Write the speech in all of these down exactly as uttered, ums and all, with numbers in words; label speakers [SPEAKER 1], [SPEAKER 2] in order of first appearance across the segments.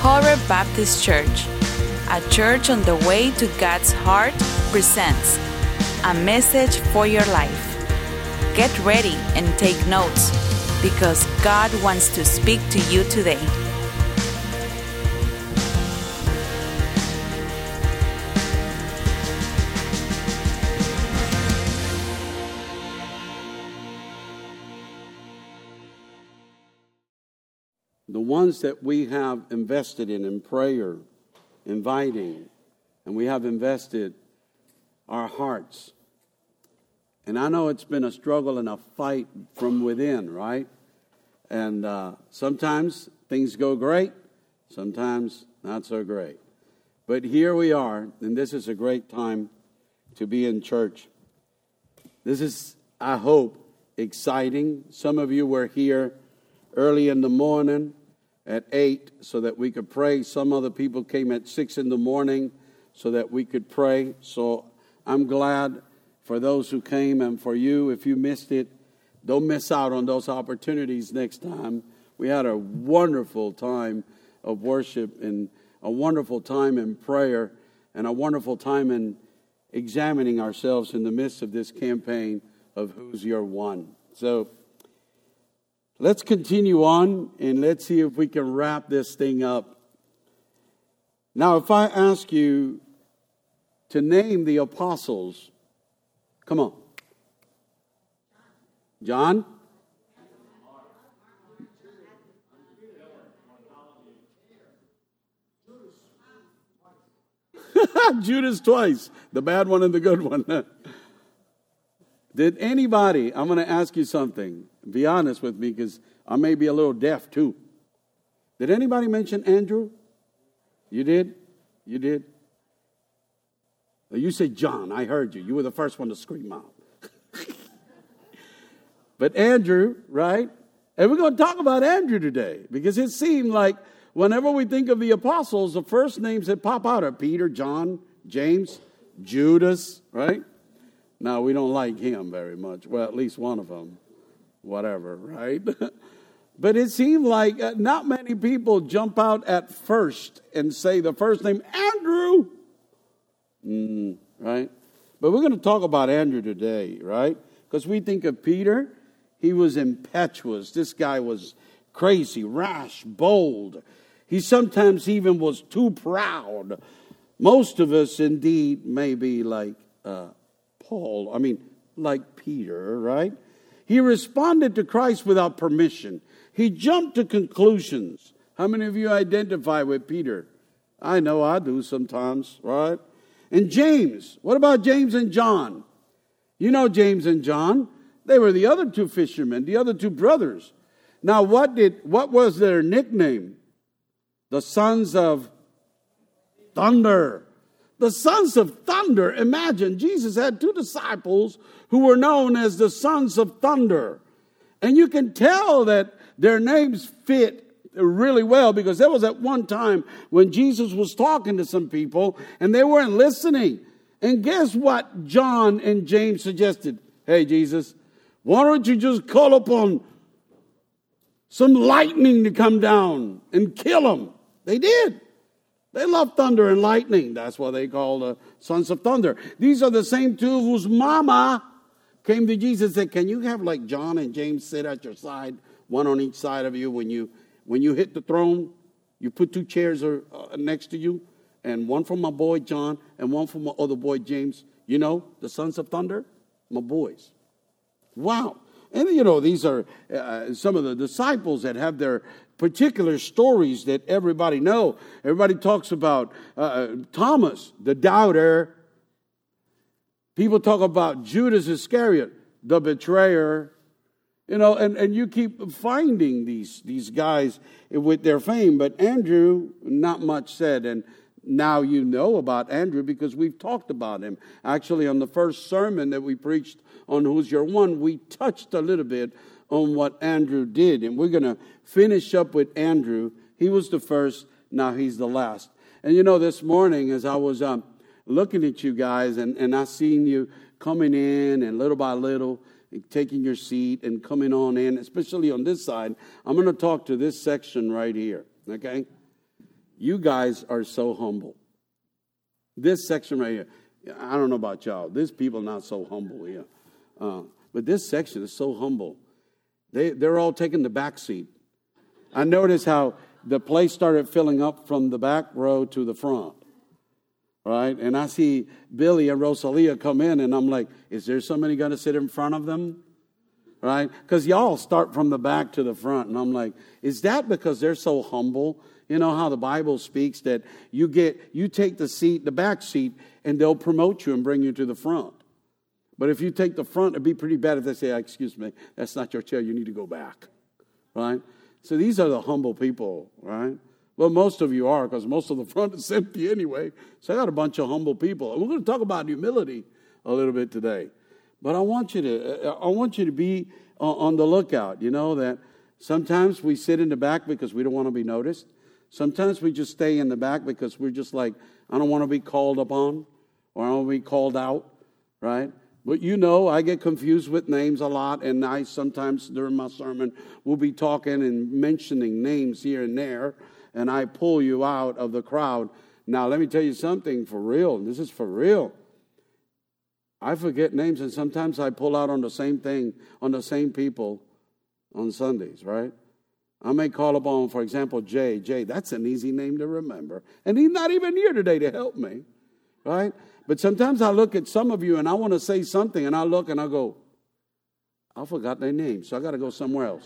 [SPEAKER 1] Horeb Baptist Church, a church on the way to God's heart, presents a message for your life. Get ready and take notes, because God wants to speak to you today.
[SPEAKER 2] The ones that we have invested in in prayer, inviting, and we have invested our hearts. And I know it's been a struggle and a fight from within, right? And uh, sometimes things go great, sometimes not so great. But here we are, and this is a great time to be in church. This is, I hope, exciting. Some of you were here early in the morning at eight so that we could pray. Some other people came at six in the morning so that we could pray. So I'm glad for those who came, and for you, if you missed it, don't miss out on those opportunities next time. We had a wonderful time of worship and a wonderful time in prayer and a wonderful time in examining ourselves in the midst of this campaign of Who's Your One. So let's continue on, and let's see if we can wrap this thing up. Now, if I ask you to name the apostles, come on. John? Judas twice. The bad one and the good one. Did anybody, I'm going to ask you something. Be honest with me, because I may be a little deaf too. Did anybody mention Andrew? You did? You did? You said John. I heard you. You were the first one to scream out. But Andrew, right? And we're going to talk about Andrew today, because it seemed like whenever we think of the apostles, the first names that pop out are Peter, John, James, Judas, right? Now, we don't like him very much. Well, at least one of them. Whatever, right? But it seemed like not many people jump out at first and say the first name, Andrew. Mm, right? But we're going to talk about Andrew today, right? Because we think of Peter, he was impetuous. This guy was crazy, rash, bold. He sometimes even was too proud. Most of us, indeed, may be like uh, Paul. I mean, like Peter, right? He responded to Christ without permission. He jumped to conclusions. How many of you identify with Peter? I know I do sometimes, right? And James. What about James and John? You know James and John. They were the other two fishermen, the other two brothers. Now, what did what was their nickname? The sons of thunder. The sons of thunder. Imagine, Jesus had two disciples who were known as the sons of thunder. And you can tell that their names fit really well, because there was at one time when Jesus was talking to some people and they weren't listening. And guess what John and James suggested? Hey, Jesus, why don't you just call upon some lightning to come down and kill them? They did. They love thunder and lightning. That's why they call the sons of thunder. These are the same two whose mama came to Jesus and said, can you have like John and James sit at your side, one on each side of you when you when you hit the throne? You put two chairs uh, next to you, and one for my boy John and one for my other boy James. You know, the sons of thunder, my boys. Wow. And, you know, these are uh, some of the disciples that have their particular stories that everybody know. Everybody talks about uh, Thomas, the doubter. People talk about Judas Iscariot, the betrayer. You know, and, and you keep finding these, these guys with their fame. But Andrew, not much said. And now you know about Andrew because we've talked about him. Actually, on the first sermon that we preached on Who's Your One, we touched a little bit on what Andrew did. And we're going to finish up with Andrew. He was the first, now he's the last. And you know, this morning as I was um, looking at you guys and, and I seen you coming in and little by little taking your seat and coming on in, especially on this side, I'm going to talk to this section right here, okay? You guys are so humble. This section right here, I don't know about y'all. These people are not so humble here. Uh, but this section is so humble. They, they're all taking the back seat. I noticed how the place started filling up from the back row to the front. Right? And I see Billy and Rosalia come in, and I'm like, is there somebody going to sit in front of them? Right? Because y'all start from the back to the front. And I'm like, is that because they're so humble? You know how the Bible speaks that you get, you take the seat, the back seat, and they'll promote you and bring you to the front. But if you take the front, it'd be pretty bad if they say, excuse me, that's not your chair, you need to go back. Right? So these are the humble people, right? Well, most of you are, because most of the front is empty anyway. So I got a bunch of humble people. And we're going to talk about humility a little bit today. But I want you to, I want you to be on the lookout. You know that sometimes we sit in the back because we don't want to be noticed. Sometimes we just stay in the back because we're just like, I don't want to be called upon, or I don't want to be called out, right? But you know, I get confused with names a lot, and I sometimes during my sermon will be talking and mentioning names here and there. And I pull you out of the crowd. Now, let me tell you something for real. This is for real. I forget names, and sometimes I pull out on the same thing, on the same people on Sundays, right? I may call upon, for example, Jay. Jay, that's an easy name to remember. And he's not even here today to help me, right? But sometimes I look at some of you, and I want to say something, and I look, and I go, I forgot their name, so I got to go somewhere else.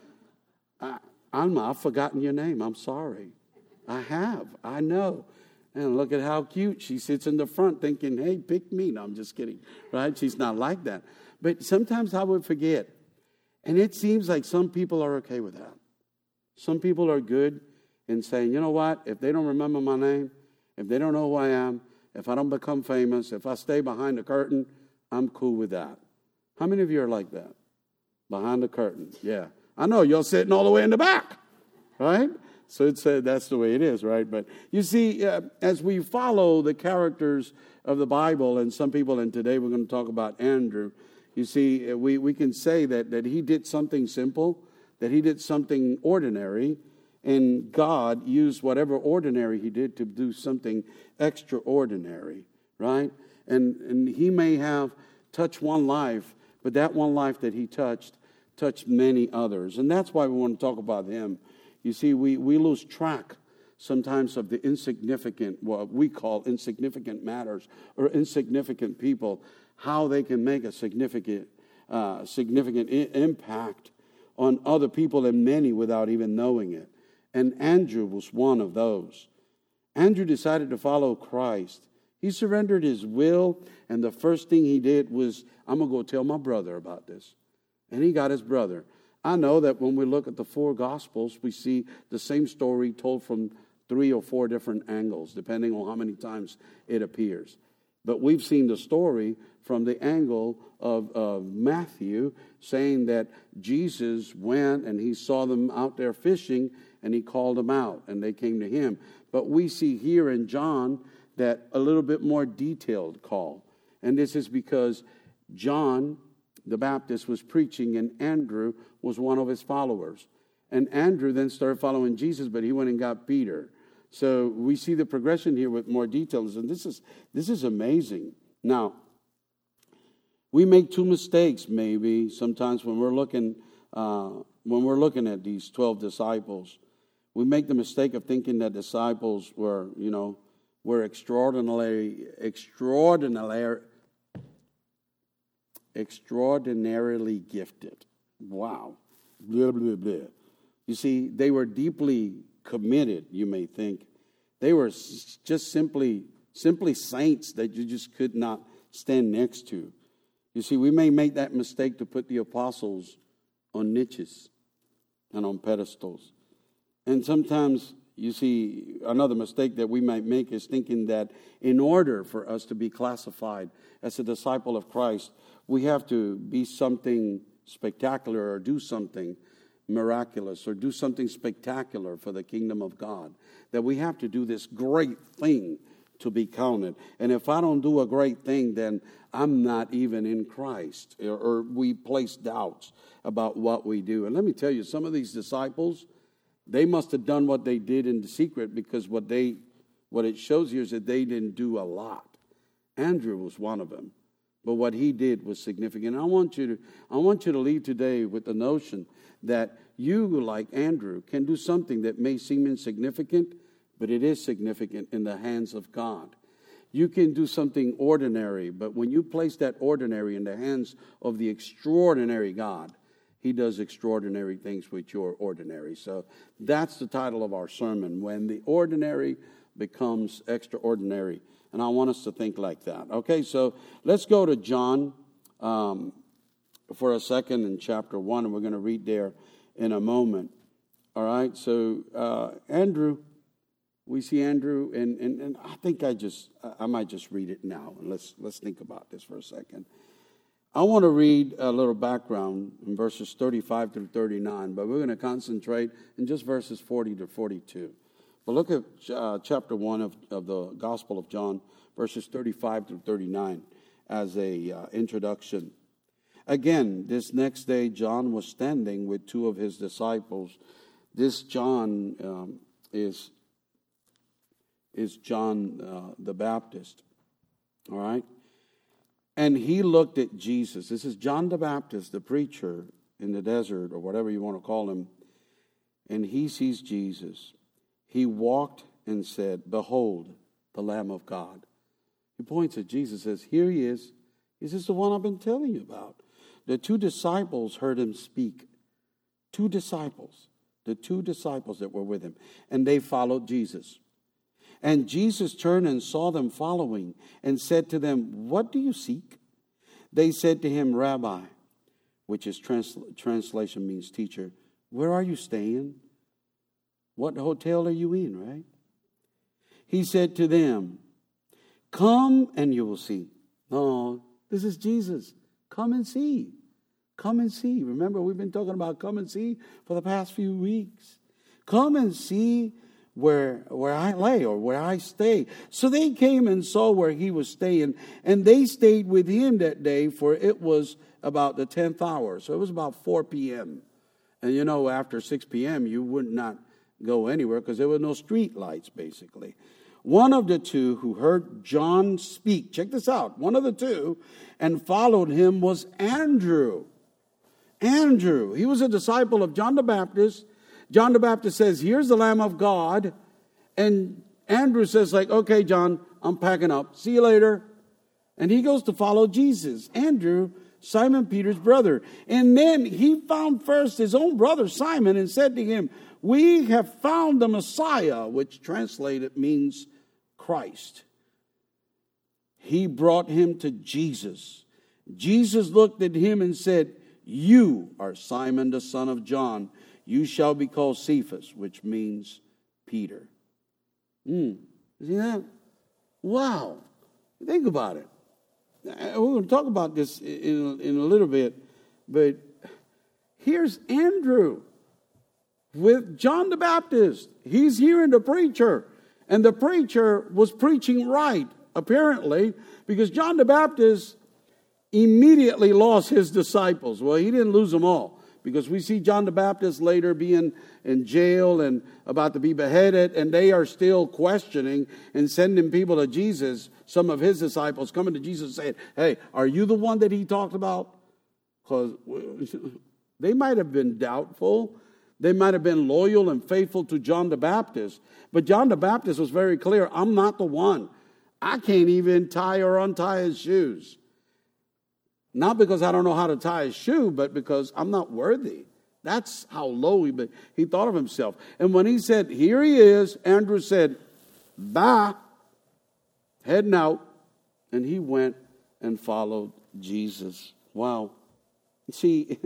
[SPEAKER 2] I, Alma, I've forgotten your name. I'm sorry. I have. I know. And look at how cute. She sits in the front thinking, hey, pick me. No, I'm just kidding. Right? She's not like that. But sometimes I would forget. And it seems like some people are okay with that. Some people are good in saying, you know what? If they don't remember my name, if they don't know who I am, if I don't become famous, if I stay behind the curtain, I'm cool with that. How many of you are like that? Behind the curtain. Yeah. I know, you're sitting all the way in the back, right? So it's, uh, that's the way it is, right? But you see, uh, as we follow the characters of the Bible, and some people, and today we're going to talk about Andrew, you see, uh, we, we can say that, that he did something simple, that he did something ordinary, and God used whatever ordinary he did to do something extraordinary, right? And, and he may have touched one life, but that one life that he touched touched many others. And that's why we want to talk about him. You see, we, we lose track sometimes of the insignificant, what we call insignificant matters or insignificant people, how they can make a significant, uh, significant I- impact on other people and many without even knowing it. And Andrew was one of those. Andrew decided to follow Christ. He surrendered his will, and the first thing he did was, I'm going to go tell my brother about this. And he got his brother. I know that when we look at the four Gospels, we see the same story told from three or four different angles, depending on how many times it appears. But we've seen the story from the angle of, of Matthew, saying that Jesus went and he saw them out there fishing, and he called them out, and they came to him. But we see here in John that a little bit more detailed call. And this is because John the Baptist was preaching, and Andrew was one of his followers. And Andrew then started following Jesus, but he went and got Peter. So we see the progression here with more details, and this is this is amazing. Now, we make two mistakes maybe sometimes when we're looking uh, when we're looking at these twelve disciples. We make the mistake of thinking that disciples were, you know, were extraordinarily extraordinarily. Extraordinarily gifted. Wow. Blah, blah, blah. You see, they were deeply committed, you may think. They were just simply, simply saints that you just could not stand next to. You see, we may make that mistake to put the apostles on niches and on pedestals. And sometimes, you see, another mistake that we might make is thinking that in order for us to be classified as a disciple of Christ, we have to be something spectacular or do something miraculous or do something spectacular for the kingdom of God. That we have to do this great thing to be counted. And if I don't do a great thing, then I'm not even in Christ. Or, or we place doubts about what we do. And let me tell you, some of these disciples, They must have done what they did in the secret, because what they, what it shows here is that they didn't do a lot. Andrew was one of them, but what he did was significant. I want you to, I want you to leave today with the notion that you, like Andrew, can do something that may seem insignificant, but it is significant in the hands of God. You can do something ordinary, but when you place that ordinary in the hands of the extraordinary God, He does extraordinary things with your ordinary. So that's the title of our sermon, When the Ordinary Becomes Extraordinary. And I want us to think like that. Okay, so let's go to John um, for a second in chapter one, and we're going to read there in a moment. All right, so uh, Andrew, we see Andrew, and, and, and I think I just, I might just read it now. And let's, let's think about this for a second. I want to read a little background in verses thirty-five through thirty-nine, but we're going to concentrate in just verses forty to forty-two. But look at uh, chapter one of, of the Gospel of John, verses thirty-five through thirty-nine, as a uh, introduction. Again, this next day, John was standing with two of his disciples. This John um, is, is John uh, the Baptist, all right? And he looked at Jesus. This is John the Baptist, the preacher in the desert, or whatever you want to call him. And he sees Jesus. He walked and said, "Behold, the Lamb of God." He points at Jesus and says, "Here he is. This is the one I've been telling you about." The two disciples heard him speak. Two disciples. The two disciples that were with him. And they followed Jesus. And Jesus turned and saw them following and said to them, "What do you seek?" They said to him, "Rabbi," which is trans- translation means teacher, "where are you staying? What hotel are you in?" Right? He said to them, "Come and you will see." Oh, this is Jesus. Come and see. Come and see. Remember, we've been talking about come and see for the past few weeks. Come and see where where I lay or where I stay. So they came and saw where he was staying, and they stayed with him that day, for it was about the tenth hour. So it was about four p.m. And you know, after six p.m., you would not go anywhere because there were no street lights, basically. One of the two who heard John speak, check this out, one of the two, and followed him was Andrew. Andrew, he was a disciple of John the Baptist. John the Baptist says, "Here's the Lamb of God." And Andrew says, like, "Okay, John, I'm packing up. See you later." And he goes to follow Jesus. Andrew, Simon Peter's brother. And then he found first his own brother Simon and said to him, "We have found the Messiah," which translated means Christ. He brought him to Jesus. Jesus looked at him and said, "You are Simon the son of John. You shall be called Cephas," which means Peter. Mm. See that? Wow. Think about it. We're going to talk about this in, in a little bit, but here's Andrew with John the Baptist. He's hearing the preacher, and the preacher was preaching right, apparently, because John the Baptist immediately lost his disciples. Well, he didn't lose them all, because we see John the Baptist later being in jail and about to be beheaded, and they are still questioning and sending people to Jesus. Some of his disciples coming to Jesus saying, "Hey, are you the one that he talked about?" Because they might have been doubtful. They might have been loyal and faithful to John the Baptist. But John the Baptist was very clear, "I'm not the one. I can't even tie or untie his shoes. Not because I don't know how to tie his shoe, but because I'm not worthy." That's how low he, he thought of himself. And when he said, "Here he is," Andrew said, "Bye," heading out. And he went and followed Jesus. Wow. See,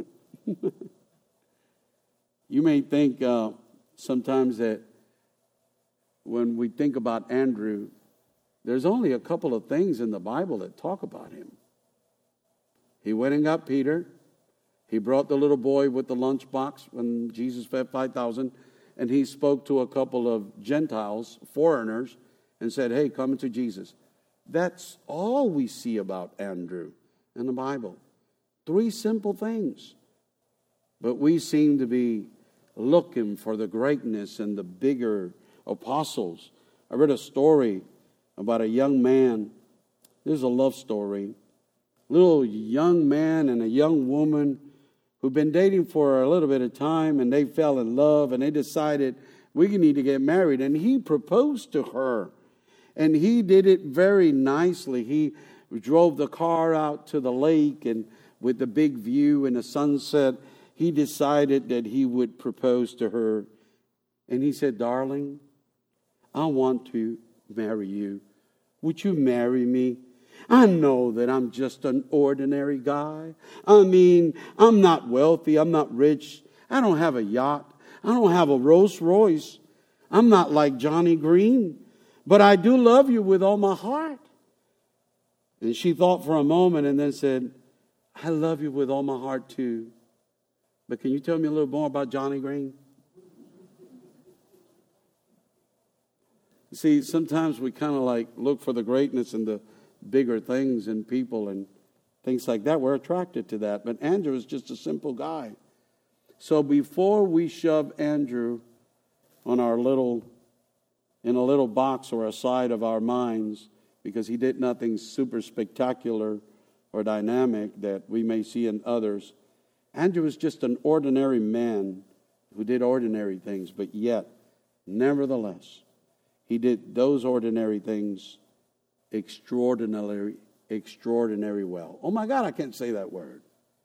[SPEAKER 2] you may think uh, sometimes that when we think about Andrew, there's only a couple of things in the Bible that talk about him. He went and got Peter. He brought the little boy with the lunchbox when Jesus fed five thousand. And he spoke to a couple of Gentiles, foreigners, and said, "Hey, come to Jesus." That's all we see about Andrew in the Bible. Three simple things. But we seem to be looking for the greatness and the bigger apostles. I read a story about a young man. This is a love story. A little young man and a young woman who've been dating for a little bit of time, and they fell in love, and they decided, we need to get married. And he proposed to her, and he did it very nicely. He drove the car out to the lake, and with the big view and the sunset, he decided that he would propose to her. And he said, darling, I want to marry you. Would you marry me? I know that I'm just an ordinary guy. I mean, I'm not wealthy. I'm not rich. I don't have a yacht. I don't have a Rolls Royce. I'm not like Johnny Green. But I do love you with all my heart. And she thought for a moment and then said, I love you with all my heart too. But can you tell me a little more about Johnny Green? See, sometimes we kind of like look for the greatness and the bigger things in people and things like that. We're attracted to that. But Andrew is just a simple guy. So before we shove Andrew on our little, in a little box or a side of our minds, because he did nothing super spectacular or dynamic that we may see in others, Andrew was just an ordinary man who did ordinary things, but yet, nevertheless, he did those ordinary things extraordinarily, extraordinary well. Oh my God, I can't say that word.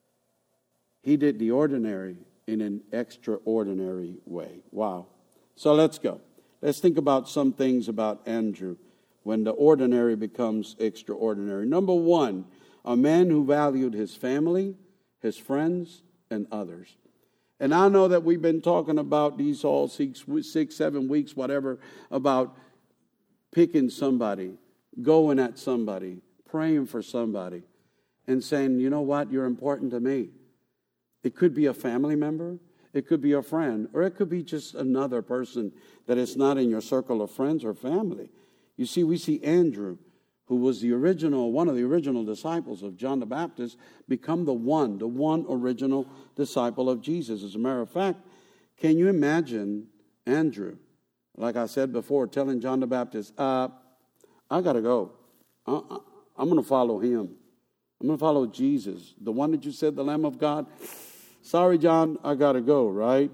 [SPEAKER 2] He did the ordinary in an extraordinary way. Wow. So let's go. Let's think about some things about Andrew when the ordinary becomes extraordinary. Number one, a man who valued his family, his friends, and others. And I know that we've been talking about these all six, six, seven weeks, whatever, about picking somebody, going at somebody, praying for somebody, and saying, you know what, you're important to me. It could be a family member, it could be a friend, or it could be just another person that is not in your circle of friends or family. You see, we see Andrew, who was the original, one of the original disciples of John the Baptist, become the one, the one original disciple of Jesus. As a matter of fact, can you imagine Andrew, like I said before, telling John the Baptist, uh, I got to go. I, I, I'm going to follow him. I'm going to follow Jesus, the one that you said, the Lamb of God. Sorry, John, I got to go, right?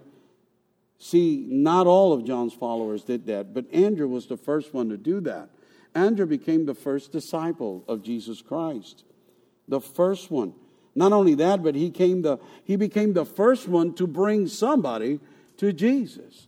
[SPEAKER 2] See, not all of John's followers did that, but Andrew was the first one to do that. Andrew became the first disciple of Jesus Christ. The first one. Not only that, but he came the he became the first one to bring somebody to Jesus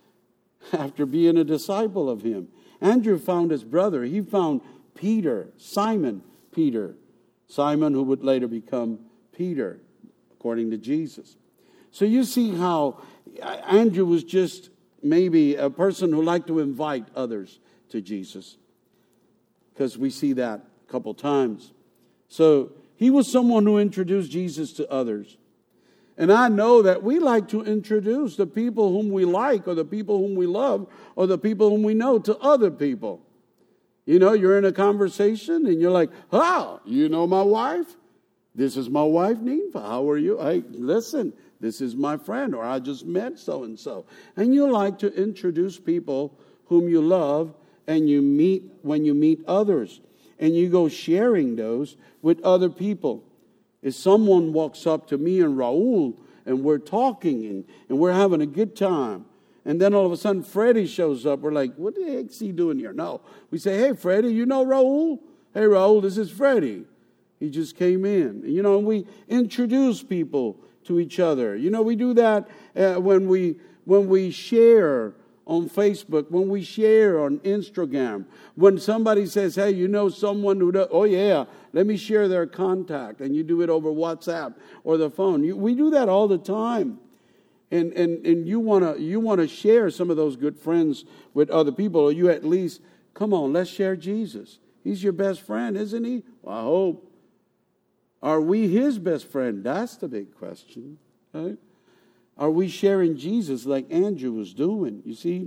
[SPEAKER 2] after being a disciple of him. Andrew found his brother. He found Peter, Simon Peter. Simon who would later become Peter, according to Jesus. So you see how Andrew was just maybe a person who liked to invite others to Jesus, because we see that a couple times. So he was someone who introduced Jesus to others. And I know that we like to introduce the people whom we like or the people whom we love or the people whom we know to other people. You know, you're in a conversation and you're like, ah, you know my wife? This is my wife, Ninfa. How are you? Hey, listen, this is my friend, or I just met so-and-so. And you like to introduce people whom you love and you meet when you meet others. And you go sharing those with other people. If someone walks up to me and Raul and we're talking and, and we're having a good time, and then all of a sudden Freddie shows up, we're like, what the heck's he doing here? No. We say, hey, Freddie, you know Raul? Hey, Raul, this is Freddie. He just came in. You know, and we introduce people to each other. You know, we do that uh, when we when we share on Facebook, when we share on Instagram, when somebody says, hey, you know someone who does, oh yeah, let me share their contact, and you do it over WhatsApp or the phone. You, we do that all the time. And and and you wanna you wanna share some of those good friends with other people, or you at least, come on, let's share Jesus. He's your best friend, isn't he? Well, I hope. Are we his best friend? That's the big question, right? Are we sharing Jesus like Andrew was doing? You see?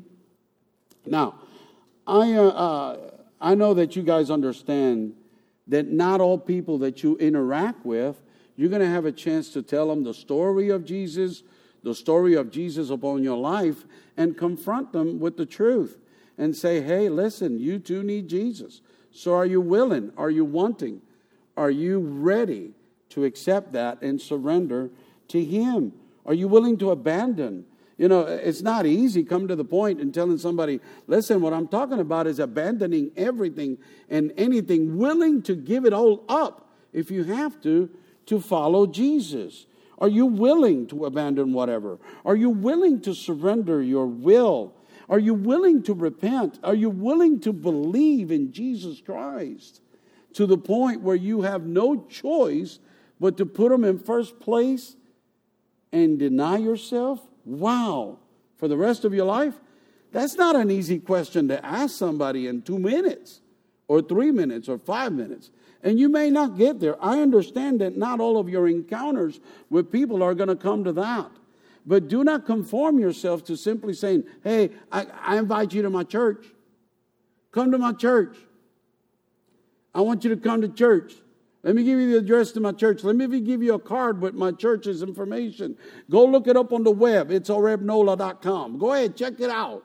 [SPEAKER 2] Now, I uh, uh, I know that you guys understand that not all people that you interact with, you're going to have a chance to tell them the story of Jesus, the story of Jesus upon your life and confront them with the truth and say, hey, listen, you too need Jesus. So are you willing? Are you wanting? Are you ready to accept that and surrender to Him? Are you willing to abandon? You know, it's not easy come to the point and telling somebody, listen, what I'm talking about is abandoning everything and anything, willing to give it all up if you have to, to follow Jesus. Are you willing to abandon whatever? Are you willing to surrender your will? Are you willing to repent? Are you willing to believe in Jesus Christ to the point where you have no choice but to put Him in first place and deny yourself? Wow. For the rest of your life? That's not an easy question to ask somebody in two minutes or three minutes or five minutes. And you may not get there. I understand that not all of your encounters with people are going to come to that. But do not conform yourself to simply saying, hey, I, I invite you to my church. Come to my church. I want you to come to church. Let me give you the address to my church. Let me give you a card with my church's information. Go look it up on the web. It's oreb nola dot com. Go ahead, check it out.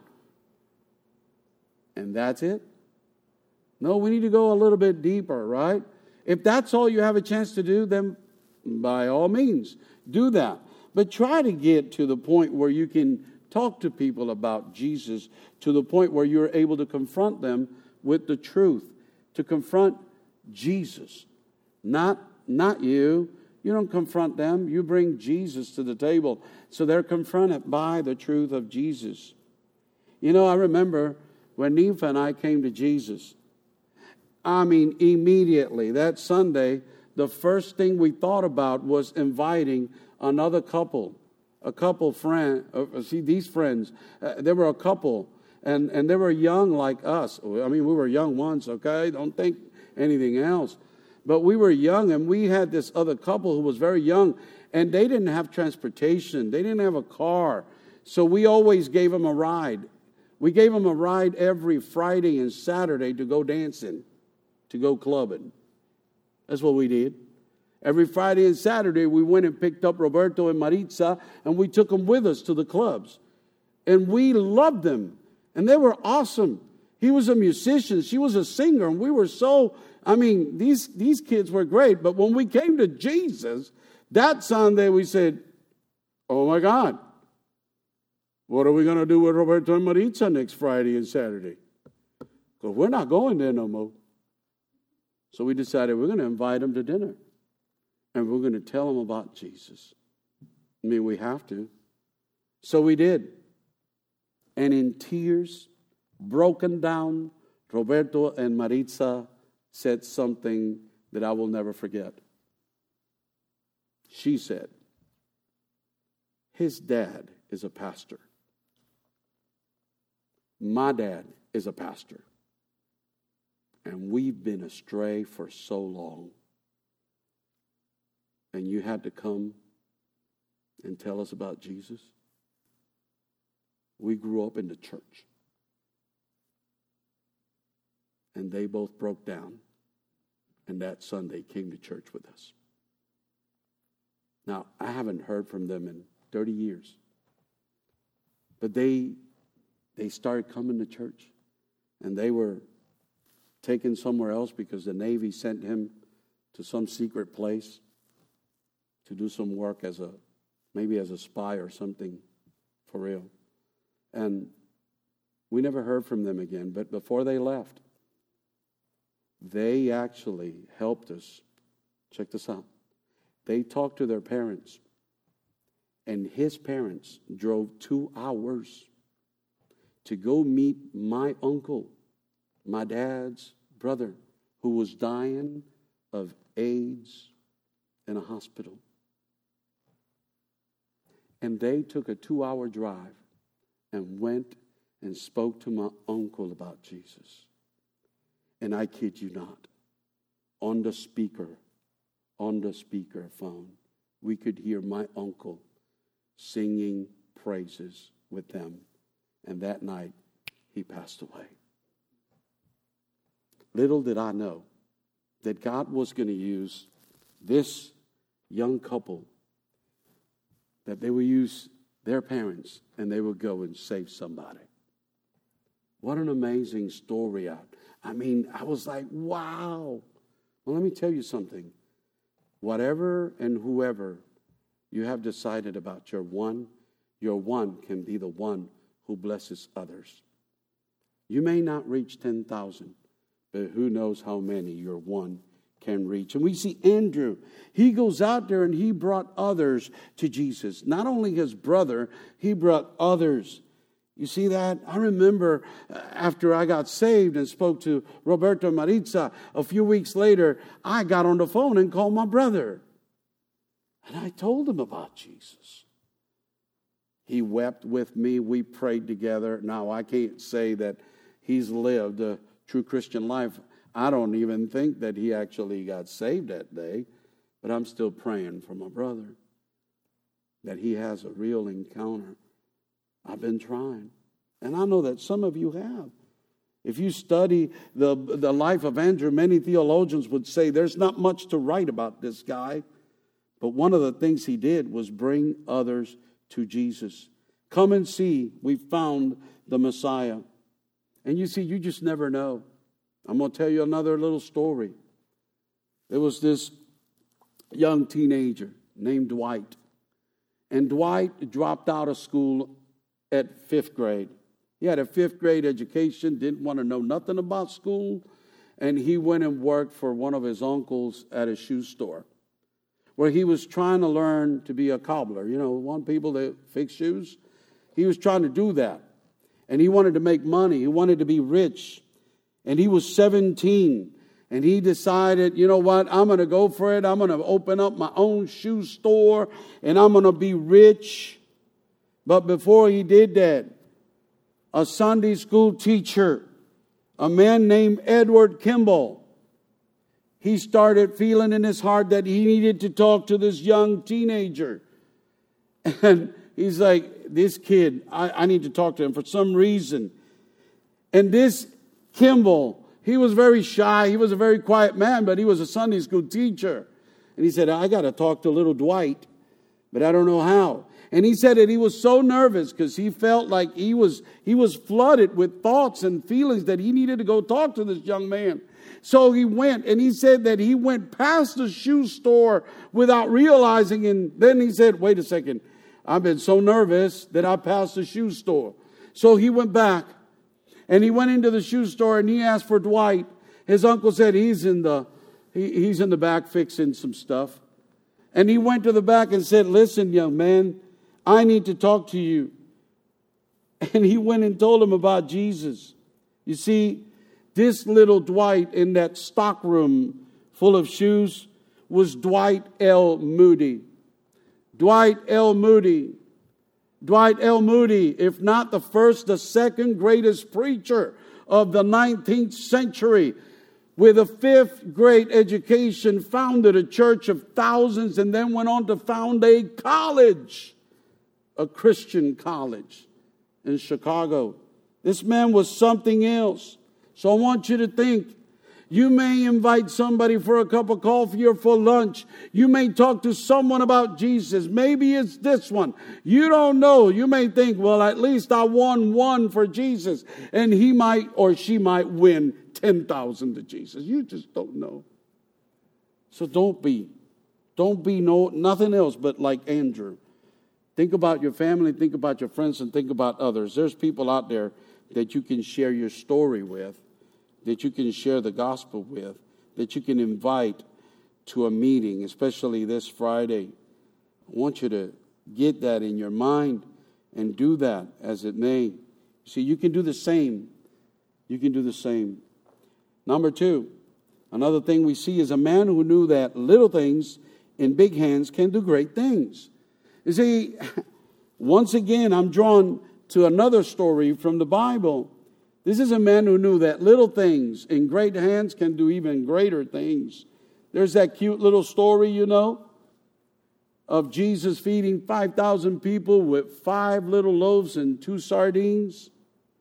[SPEAKER 2] And that's it? No, we need to go a little bit deeper, right? If that's all you have a chance to do, then by all means, do that. But try to get to the point where you can talk to people about Jesus, to the point where you're able to confront them with the truth, to confront Jesus. Not, not you. You don't confront them. You bring Jesus to the table. So they're confronted by the truth of Jesus. You know, I remember when Nifa and I came to Jesus. I mean, immediately, that Sunday, the first thing we thought about was inviting another couple, a couple friend. Uh, see, these friends, uh, they were a couple, and, and they were young like us. I mean, we were young once, okay? Don't think anything else. But we were young, and we had this other couple who was very young, and they didn't have transportation. They didn't have a car. So we always gave them a ride. We gave them a ride every Friday and Saturday to go dancing, to go clubbing. That's what we did. Every Friday and Saturday, we went and picked up Roberto and Maritza, and we took them with us to the clubs. And we loved them, and they were awesome. He was a musician. She was a singer, and we were so... I mean, these, these kids were great, but when we came to Jesus, that Sunday we said, oh my God, what are we going to do with Roberto and Maritza next Friday and Saturday? Because we're not going there no more. So we decided we're going to invite them to dinner, and we're going to tell them about Jesus. I mean, we have to. So we did. And in tears, broken down, Roberto and Maritza said something that I will never forget. She said, his dad is a pastor. My dad is a pastor. And we've been astray for so long. And you had to come and tell us about Jesus? We grew up in the church. And they both broke down, and that Sunday came to church with us. Now, I haven't heard from them in thirty years. But they they started coming to church, and they were taken somewhere else because the Navy sent him to some secret place to do some work as a, maybe as a spy or something for real. And we never heard from them again, but before they left, they actually helped us. Check this out. They talked to their parents, and his parents drove two hours to go meet my uncle, my dad's brother, who was dying of AIDS in a hospital. And they took a two-hour drive and went and spoke to my uncle about Jesus. And I kid you not, on the speaker, on the speaker phone, we could hear my uncle singing praises with them. And that night, he passed away. Little did I know that God was going to use this young couple, that they would use their parents, and they would go and save somebody. What an amazing story. I, I mean, I was like, wow. Well, let me tell you something. Whatever and whoever you have decided about your one, your one can be the one who blesses others. You may not reach ten thousand, but who knows how many your one can reach. And we see Andrew. He goes out there and he brought others to Jesus. Not only his brother, he brought others. You see that? I remember after I got saved and spoke to Roberto Maritza, a few weeks later, I got on the phone and called my brother. And I told him about Jesus. He wept with me. We prayed together. Now, I can't say that he's lived a true Christian life. I don't even think that he actually got saved that day. But I'm still praying for my brother, that he has a real encounter. I've been trying. And I know that some of you have. If you study the, the life of Andrew, many theologians would say there's not much to write about this guy. But one of the things he did was bring others to Jesus. Come and see, we found the Messiah. And you see, you just never know. I'm going to tell you another little story. There was this young teenager named Dwight. And Dwight dropped out of school at fifth grade. He had a fifth grade education, didn't want to know nothing about school, and he went and worked for one of his uncles at a shoe store, where he was trying to learn to be a cobbler. You know, one people that fix shoes. He was trying to do that, and he wanted to make money. He wanted to be rich, and he was seventeen, and he decided, you know what, I'm going to go for it. I'm going to open up my own shoe store, and I'm going to be rich. But before he did that, a Sunday school teacher, a man named Edward Kimball, he started feeling in his heart that he needed to talk to this young teenager. And he's like, this kid, I, I need to talk to him for some reason. And this Kimball, he was very shy. He was a very quiet man, but he was a Sunday school teacher. And he said, I got to talk to little Dwight, but I don't know how. And he said that he was so nervous because he felt like he was he was flooded with thoughts and feelings that he needed to go talk to this young man. So he went, and he said that he went past the shoe store without realizing. And then he said, wait a second, I've been so nervous that I passed the shoe store. So he went back, and he went into the shoe store, and he asked for Dwight. His uncle said he's in the he, he's in the back fixing some stuff. And he went to the back and said, listen, young man, I need to talk to you. And he went and told him about Jesus. You see, this little Dwight in that stock room full of shoes was Dwight L. Moody. Dwight L. Moody. Dwight L. Moody, if not the first, the second greatest preacher of the nineteenth century, with a fifth grade education, founded a church of thousands and then went on to found a college. A Christian college in Chicago. This man was something else. So I want you to think. You may invite somebody for a cup of coffee or for lunch. You may talk to someone about Jesus. Maybe it's this one. You don't know. You may think, well, at least I won one for Jesus. And he might or she might win ten thousand to Jesus. You just don't know. So don't be. Don't be no nothing else but like Andrew. Think about your family, think about your friends, and think about others. There's people out there that you can share your story with, that you can share the gospel with, that you can invite to a meeting, especially this Friday. I want you to get that in your mind and do that as it may. See, you can do the same. You can do the same. Number two, another thing we see is a man who knew that little things in big hands can do great things. You see, once again, I'm drawn to another story from the Bible. This is a man who knew that little things in great hands can do even greater things. There's that cute little story, you know, of Jesus feeding five thousand people with five little loaves and two sardines.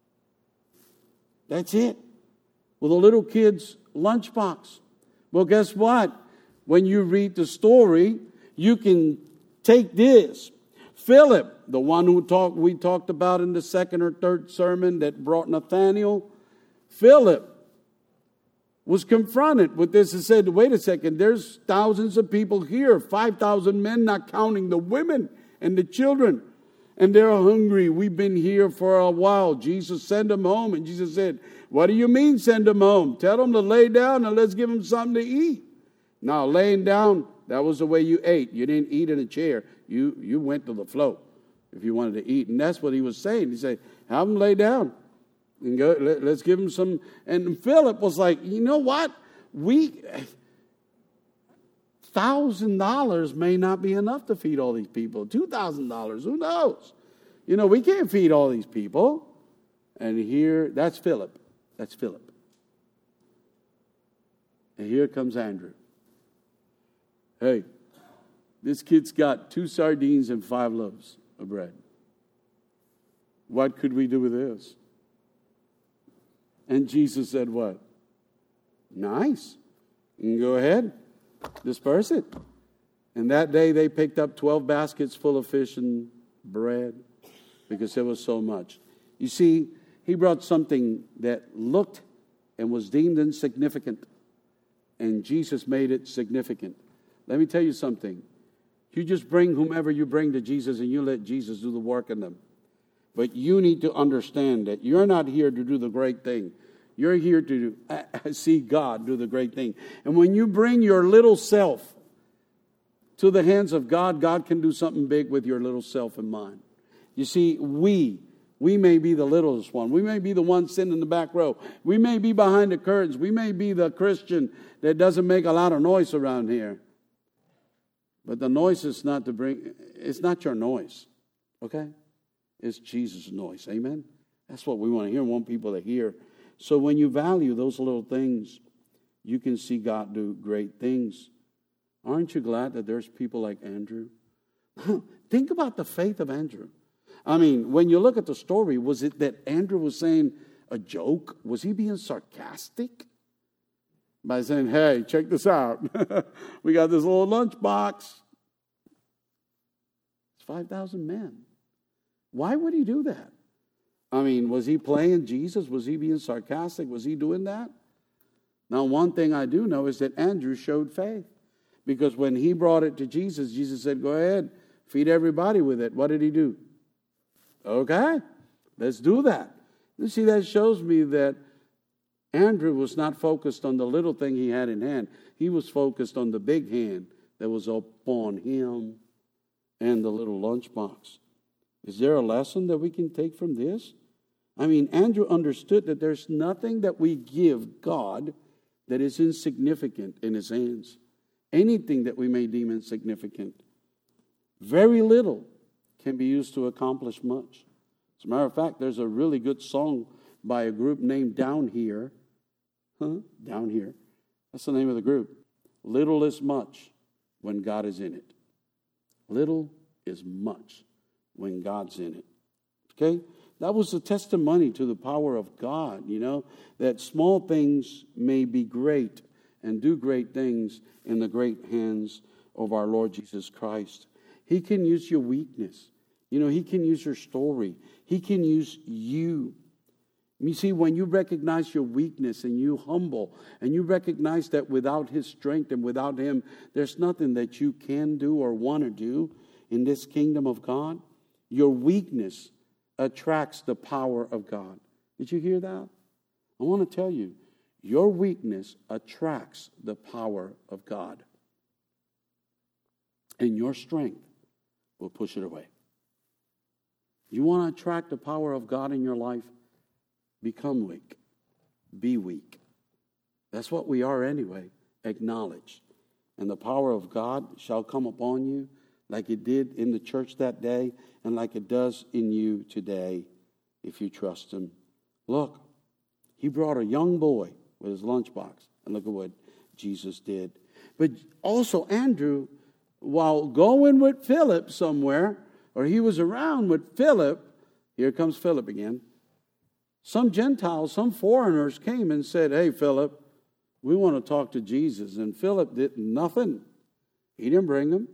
[SPEAKER 2] That's it. With a little kid's lunchbox. Well, guess what? When you read the story, you can take this. Philip, the one who talked, we talked about in the second or third sermon that brought Nathanael. Philip was confronted with this and said, wait a second, there's thousands of people here, five thousand men, not counting the women and the children. And they're hungry. We've been here for a while. Jesus, send them home. And Jesus said, what do you mean send them home? Tell them to lay down and let's give them something to eat. Now, laying down, that was the way you ate. You didn't eat in a chair. You, you went to the float if you wanted to eat. And that's what he was saying. He said, have them lay down and go. Let, let's give them some. And Philip was like, you know what? We... one thousand dollars may not be enough to feed all these people. two thousand dollars, who knows? You know, we can't feed all these people. And here, that's Philip. That's Philip. And here comes Andrew. Hey, this kid's got two sardines and five loaves of bread. What could we do with this? And Jesus said what? Nice. You can go ahead. Disperse it. And that day they picked up twelve baskets full of fish and bread because there was so much. You see, he brought something that looked and was deemed insignificant, and Jesus made it significant. Let me tell you something. You just bring whomever you bring to Jesus and you let Jesus do the work in them. But you need to understand that you're not here to do the great thing. You're here to do, see God do the great thing. And when you bring your little self to the hands of God, God can do something big with your little self in mind. You see, we, we may be the littlest one. We may be the one sitting in the back row. We may be behind the curtains. We may be the Christian that doesn't make a lot of noise around here. But the noise is not to bring, it's not your noise, okay? It's Jesus' noise, amen? That's what we want to hear, want people to hear. So when you value those little things, you can see God do great things. Aren't you glad that there's people like Andrew? Think about the faith of Andrew. I mean, when you look at the story, was it that Andrew was saying a joke? Was he being sarcastic? By saying, hey, check this out. We got this little lunchbox. It's five thousand men. Why would he do that? I mean, was he playing Jesus? Was he being sarcastic? Was he doing that? Now, one thing I do know is that Andrew showed faith. Because when he brought it to Jesus, Jesus said, go ahead, feed everybody with it. What did he do? Okay, let's do that. You see, that shows me that Andrew was not focused on the little thing he had in hand. He was focused on the big hand that was upon him and the little lunchbox. Is there a lesson that we can take from this? I mean, Andrew understood that there's nothing that we give God that is insignificant in his hands. Anything that we may deem insignificant. Very little can be used to accomplish much. As a matter of fact, there's a really good song by a group named Down Here. Huh? Down Here. That's the name of the group. Little is much when God is in it. Little is much when God's in it. Okay? That was a testimony to the power of God, you know, that small things may be great and do great things in the great hands of our Lord Jesus Christ. He can use your weakness. You know, he can use your story. He can use you. You see, when you recognize your weakness and you humble and you recognize that without his strength and without him, there's nothing that you can do or want to do in this kingdom of God, your weakness attracts the power of God. Did you hear that? I want to tell you, your weakness attracts the power of God. And your strength will push it away. You want to attract the power of God in your life? Become weak. Be weak. That's what we are anyway. Acknowledge. And the power of God shall come upon you like it did in the church that day and like it does in you today if you trust him. Look, he brought a young boy with his lunchbox. And look at what Jesus did. But also Andrew, while going with Philip somewhere, or he was around with Philip, here comes Philip again. Some Gentiles, some foreigners came and said, hey, Philip, we want to talk to Jesus. And Philip did nothing. He didn't bring him.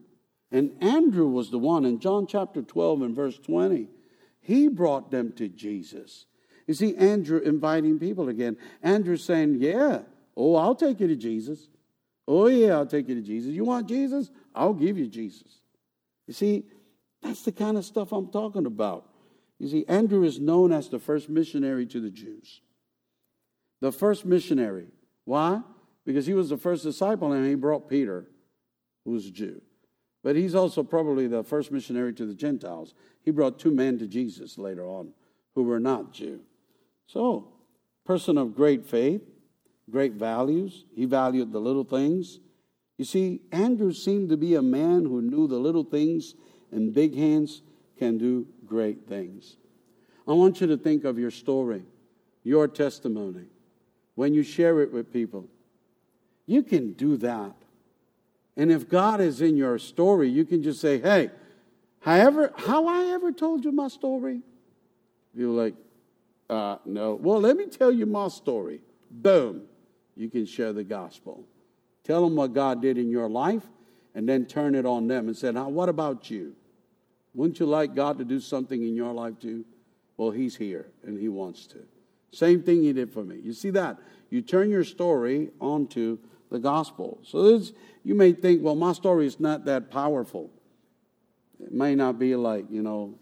[SPEAKER 2] And Andrew was the one in John chapter twelve and verse twenty. He brought them to Jesus. You see, Andrew inviting people again. Andrew saying, yeah, oh, I'll take you to Jesus. Oh, yeah, I'll take you to Jesus. You want Jesus? I'll give you Jesus. You see, that's the kind of stuff I'm talking about. You see, Andrew is known as the first missionary to the Jews. The first missionary. Why? Because he was the first disciple and he brought Peter, who was a Jew. But he's also probably the first missionary to the Gentiles. He brought two men to Jesus later on who were not Jew. So, person of great faith, great values. He valued the little things. You see, Andrew seemed to be a man who knew the little things and big hands can do great things. I want you to think of your story, your testimony. When you share it with people, you can do that. And if God is in your story, you can just say, hey, however, how I ever told you my story? You're like, uh, no. Well, let me tell you my story. Boom. You can share the gospel. Tell them what God did in your life and then turn it on them and say, now, what about you? Wouldn't you like God to do something in your life too? Well, he's here and he wants to. Same thing he did for me. You see that? You turn your story onto the gospel. So this, you may think, well, my story is not that powerful. It may not be like, you know,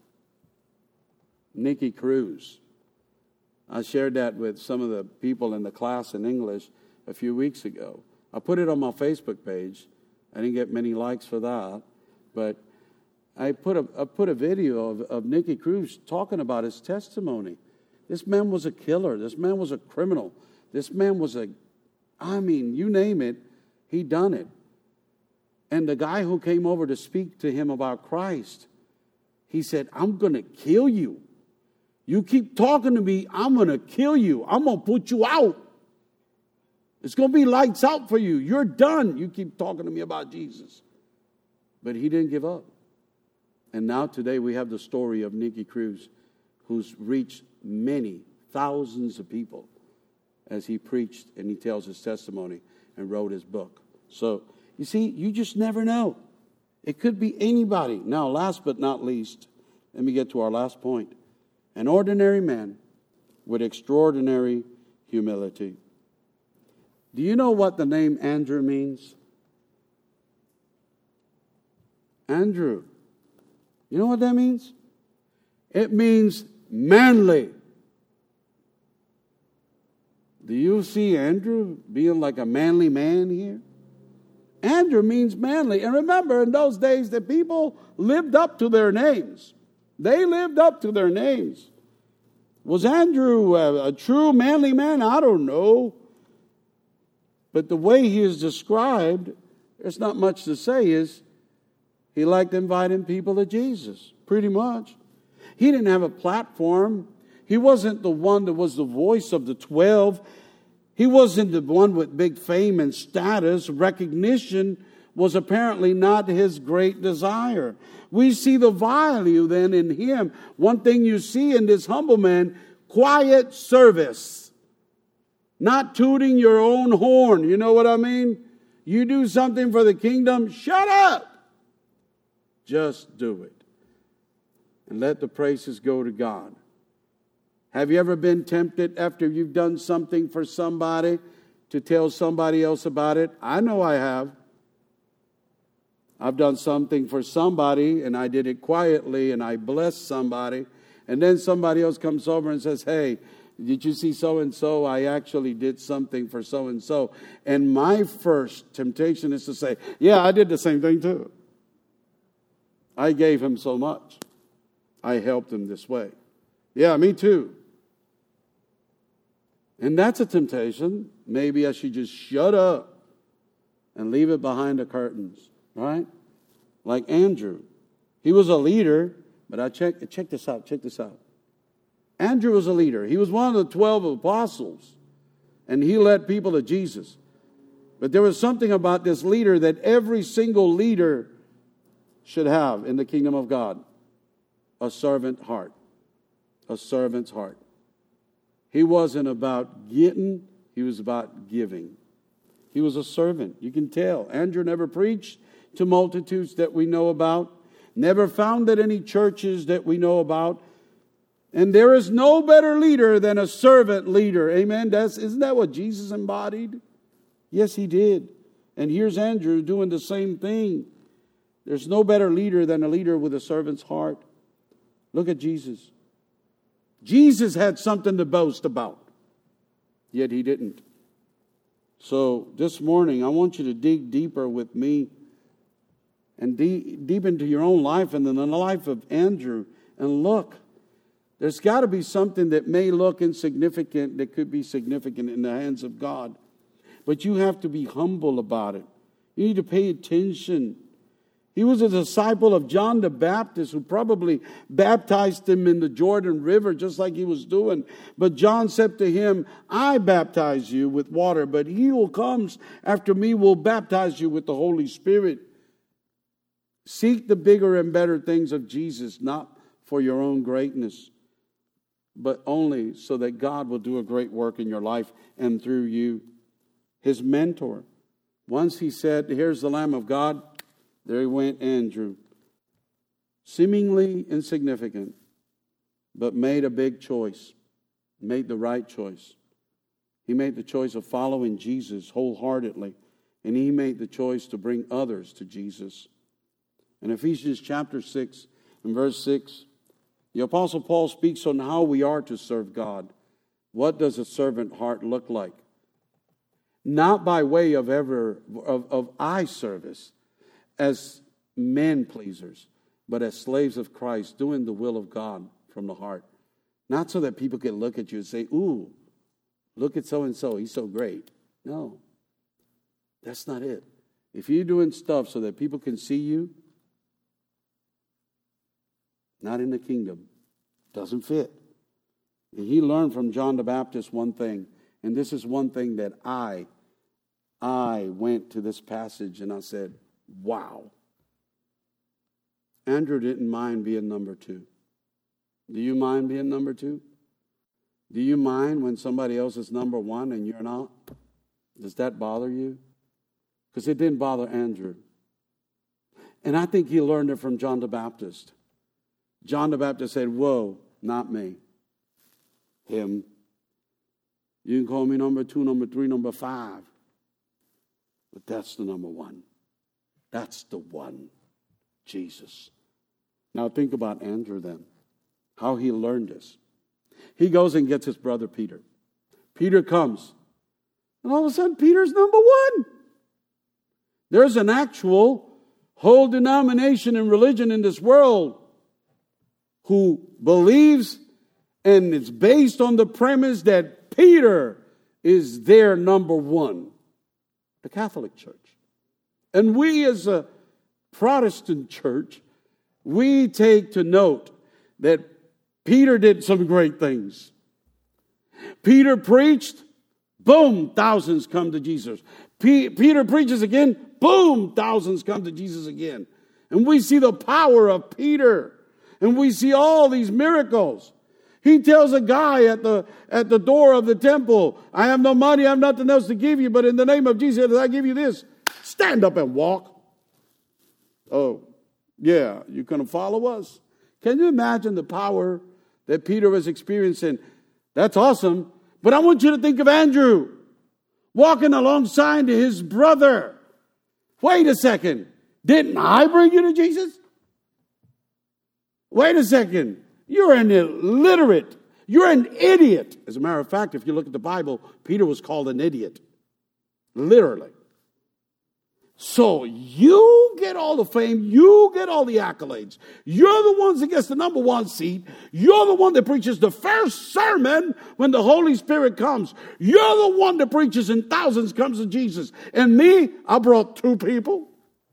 [SPEAKER 2] Nicky Cruz. I shared that with some of the people in the class in English a few weeks ago. I put it on my Facebook page. I didn't get many likes for that, but I put a, I put a video of, of Nicky Cruz talking about his testimony. This man was a killer. This man was a criminal. This man was a, I mean, you name it, he done it. And the guy who came over to speak to him about Christ, he said, I'm going to kill you. You keep talking to me, I'm going to kill you. I'm going to put you out. It's going to be lights out for you. You're done. You keep talking to me about Jesus. But he didn't give up. And now today we have the story of Nicky Cruz, who's reached many thousands of people as he preached and he tells his testimony and wrote his book. So, you see, you just never know. It could be anybody. Now, last but not least, let me get to our last point. An ordinary man with extraordinary humility. Do you know what the name Andrew means? Andrew. You know what that means? It means manly. Do you see Andrew being like a manly man here? Andrew means manly. And remember, in those days, the people lived up to their names. They lived up to their names. Was Andrew a, a true manly man? I don't know. But the way he is described, there's not much to say, is he liked inviting people to Jesus, pretty much. He didn't have a platform. He wasn't the one that was the voice of the twelve. He wasn't the one with big fame and status. Recognition was apparently not his great desire. We see the value then in him. One thing you see in this humble man, quiet service. Not tooting your own horn. You know what I mean? You do something for the kingdom, shut up. Just do it. And let the praises go to God. Have you ever been tempted after you've done something for somebody to tell somebody else about it? I know I have. I've done something for somebody and I did it quietly and I blessed somebody. And then somebody else comes over and says, hey, did you see so-and-so? I actually did something for so-and-so. And my first temptation is to say, yeah, I did the same thing too. I gave him so much. I helped him this way. Yeah, me too. And that's a temptation. Maybe I should just shut up and leave it behind the curtains, right? Like Andrew. He was a leader, but I check, check this out, check this out. Andrew was a leader. He was one of the twelve apostles, and he led people to Jesus. But there was something about this leader that every single leader should have in the kingdom of God. A servant heart. A servant's heart. He wasn't about getting, he was about giving. He was a servant. You can tell. Andrew never preached, to multitudes that we know about. Never founded any churches that we know about. And there is no better leader than a servant leader. Amen. That's, isn't that what Jesus embodied? Yes, he did. And here's Andrew doing the same thing. There's no better leader than a leader with a servant's heart. Look at Jesus. Jesus had something to boast about, yet he didn't. So this morning, I want you to dig deeper with me and deep, deep into your own life and then the life of Andrew. And look, there's got to be something that may look insignificant that could be significant in the hands of God. But you have to be humble about it. You need to pay attention. He was a disciple of John the Baptist who probably baptized him in the Jordan River just like he was doing. But John said to him, I baptize you with water, but he who comes after me will baptize you with the Holy Spirit. Seek the bigger and better things of Jesus, not for your own greatness, but only so that God will do a great work in your life and through you. His mentor, once he said, here's the Lamb of God, there he went, Andrew. Seemingly insignificant, but made a big choice, made the right choice. He made the choice of following Jesus wholeheartedly, and he made the choice to bring others to Jesus. In Ephesians chapter six and verse six, the Apostle Paul speaks on how we are to serve God. What does a servant heart look like? Not by way of ever of, of eye service as men pleasers, but as slaves of Christ, doing the will of God from the heart. Not so that people can look at you and say, ooh, look at so-and-so, he's so great. No, that's not it. If you're doing stuff so that people can see you, not in the kingdom, doesn't fit. And he learned from John the Baptist one thing, and this is one thing that I, I went to this passage and I said, wow. Andrew didn't mind being number two. Do you mind being number two? Do you mind when somebody else is number one and you're not? Does that bother you? Because it didn't bother Andrew. And I think he learned it from John the Baptist. John the Baptist said, whoa, not me. Him. You can call me number two, number three, number five. But that's the number one. That's the one, Jesus. Now think about Andrew then, how he learned this. He goes and gets his brother Peter. Peter comes, and all of a sudden Peter's number one. There's an actual whole denomination and religion in this world who believes and it's based on the premise that Peter is their number one, the Catholic Church. And we as a Protestant church, we take to note that Peter did some great things. Peter preached, boom, thousands come to Jesus. P- Peter preaches again, boom, thousands come to Jesus again. And we see the power of Peter. And we see all these miracles. He tells a guy at the at the door of the temple, I have no money, I have nothing else to give you, but in the name of Jesus, I give you this. Stand up and walk. Oh, yeah, you going to follow us? Can you imagine the power that Peter was experiencing? That's awesome. But I want you to think of Andrew walking alongside his brother. Wait a second. Didn't I bring you to Jesus? Wait a second. You're an illiterate. You're an idiot. As a matter of fact, if you look at the Bible, Peter was called an idiot. Literally. So you get all the fame. You get all the accolades. You're the ones that gets the number one seat. You're the one that preaches the first sermon when the Holy Spirit comes. You're the one that preaches and thousands comes to Jesus. And me, I brought two people.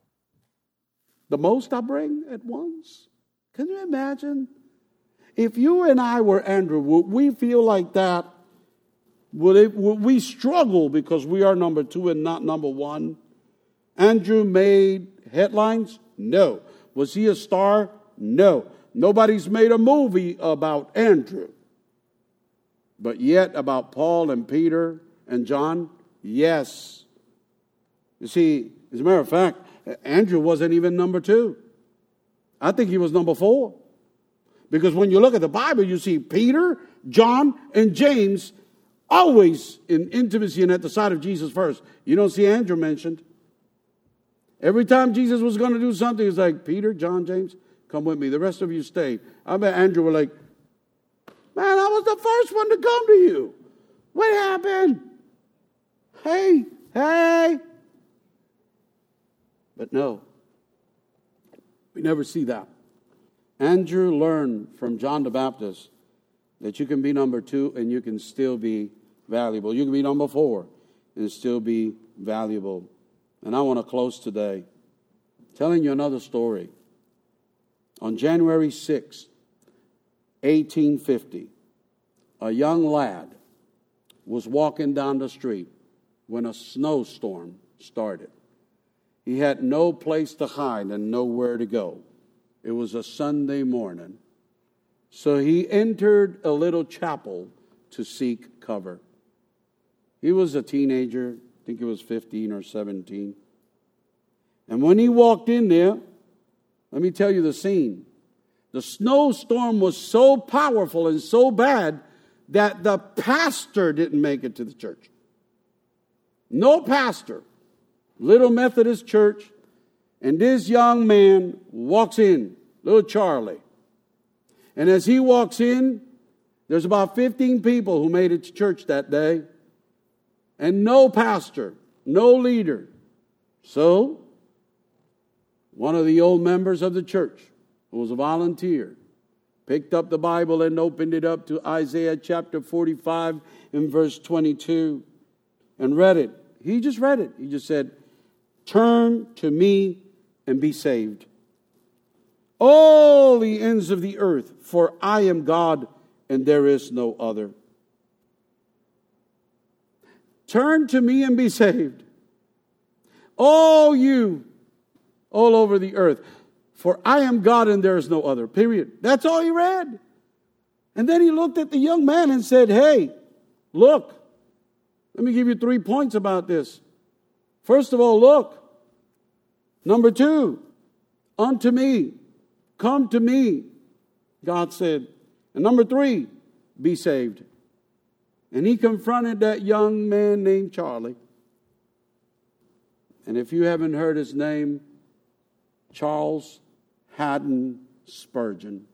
[SPEAKER 2] The most I bring at once. Can you imagine? If you and I were Andrew, would we feel like that? Would, it, would we struggle because we are number two and not number one? Andrew made headlines? No. Was he a star? No. Nobody's made a movie about Andrew. But yet about Paul and Peter and John? Yes. You see, as a matter of fact, Andrew wasn't even number two. I think he was number four. Because when you look at the Bible, you see Peter, John, and James always in intimacy and at the side of Jesus first. You don't see Andrew mentioned. Every time Jesus was going to do something, it's like, Peter, John, James, come with me. The rest of you stay. I bet Andrew was like, man, I was the first one to come to you. What happened? Hey, hey. But no, we never see that. Andrew learned from John the Baptist that you can be number two and you can still be valuable. You can be number four and still be valuable. And I want to close today telling you another story. On January sixth, eighteen fifty, a young lad was walking down the street when a snowstorm started. He had no place to hide and nowhere to go. It was a Sunday morning. So he entered a little chapel to seek cover. He was a teenager. I think he was fifteen or seventeen. And when he walked in there, let me tell you the scene. The snowstorm was so powerful and so bad that the pastor didn't make it to the church. No pastor. Little Methodist church. And this young man walks in, little Charlie. And as he walks in, there's about fifteen people who made it to church that day. And no pastor, no leader. So, one of the old members of the church, who was a volunteer, picked up the Bible and opened it up to Isaiah chapter forty-five and verse twenty-two and read it. He just read it. He just said, turn to me and be saved, all the ends of the earth, for I am God and there is no other. Turn to me and be saved, all you all over the earth, for I am God and there is no other. Period. That's all he read. And then he looked at the young man and said, hey, look, let me give you three points about this. First of all, look. Number two, unto me, come to me, God said. And number three, be saved. And he confronted that young man named Charlie. And if you haven't heard his name, Charles Haddon Spurgeon.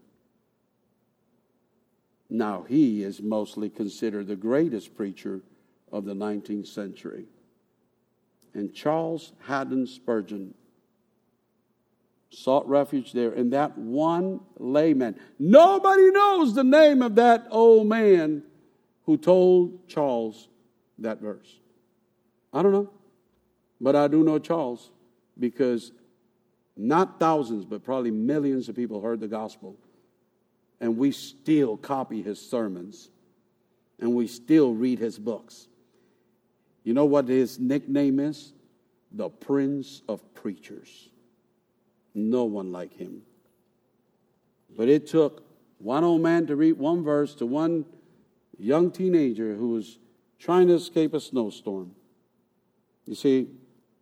[SPEAKER 2] Now, he is mostly considered the greatest preacher of the nineteenth century. And Charles Haddon Spurgeon sought refuge there. And that one layman, nobody knows the name of that old man who told Charles that verse. I don't know. But I do know Charles because not thousands, but probably millions of people heard the gospel. And we still copy his sermons. And we still read his books. You know what his nickname is? The Prince of Preachers. No one like him. But it took one old man to read one verse to one young teenager who was trying to escape a snowstorm. You see,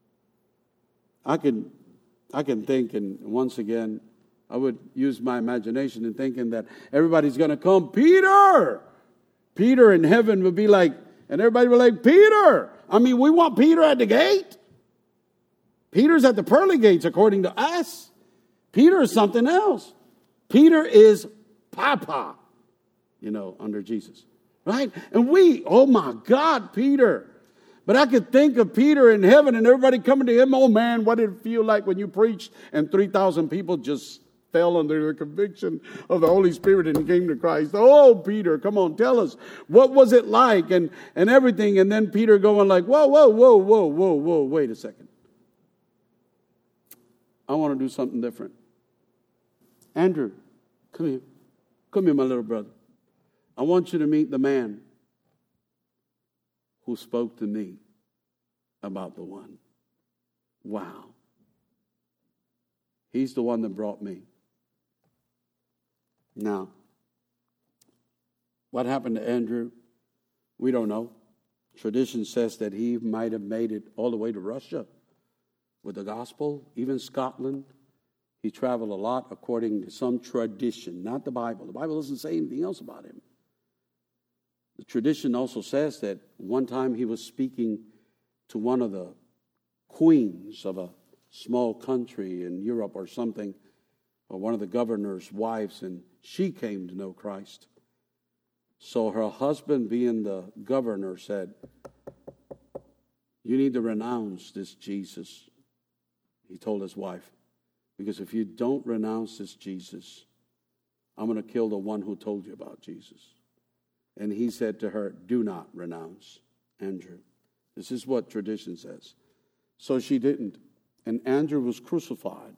[SPEAKER 2] I can, I can think, and once again, I would use my imagination in thinking that everybody's going to come, Peter! Peter in heaven would be like, and everybody would be like, Peter! I mean, we want Peter at the gate. Peter's at the pearly gates, according to us. Peter is something else. Peter is Papa, you know, under Jesus. Right? And we, oh my God, Peter. But I could think of Peter in heaven and everybody coming to him. Oh man, what did it feel like when you preached and three thousand people just fell under the conviction of the Holy Spirit and came to Christ? Oh, Peter, come on, tell us. What was it like? And, and everything. And then Peter going like, whoa, whoa, whoa, whoa, whoa, whoa, wait a second. I want to do something different. Andrew, come here. Come here, my little brother. I want you to meet the man who spoke to me about the one. Wow. He's the one that brought me. Now, what happened to Andrew? We don't know. Tradition says that he might have made it all the way to Russia, with the gospel, even Scotland. He traveled a lot according to some tradition, not the Bible. The Bible doesn't say anything else about him. The tradition also says that one time he was speaking to one of the queens of a small country in Europe or something, or one of the governor's wives, and she came to know Christ. So her husband, being the governor, said, "You need to renounce this Jesus," he told his wife, "because if you don't renounce this Jesus, I'm going to kill the one who told you about Jesus." And he said to her, "Do not renounce Andrew." This is what tradition says. So she didn't. And Andrew was crucified.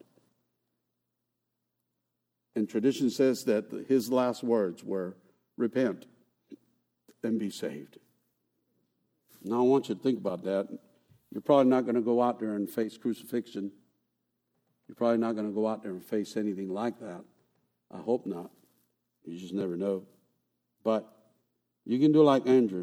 [SPEAKER 2] And tradition says that his last words were, "Repent and be saved." Now I want you to think about that. You're probably not going to go out there and face crucifixion. You're probably not going to go out there and face anything like that. I hope not. You just never know. But you can do like Andrew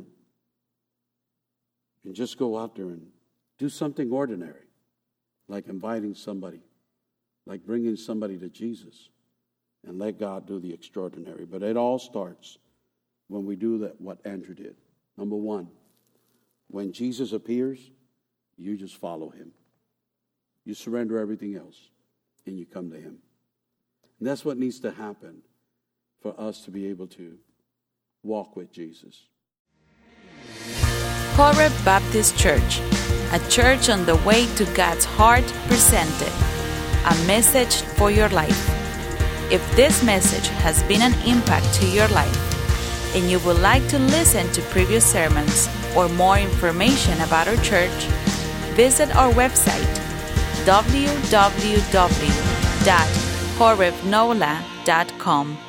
[SPEAKER 2] and just go out there and do something ordinary, like inviting somebody, like bringing somebody to Jesus, and let God do the extraordinary. But it all starts when we do that, what Andrew did. Number one, when Jesus appears, you just follow him. You surrender everything else, and you come to him. And that's what needs to happen for us to be able to walk with Jesus.
[SPEAKER 1] Horeb Baptist Church, a church on the way to God's heart, presented a message for your life. If this message has been an impact to your life, and you would like to listen to previous sermons or more information about our church, visit our website, w w w dot horeb nola dot com.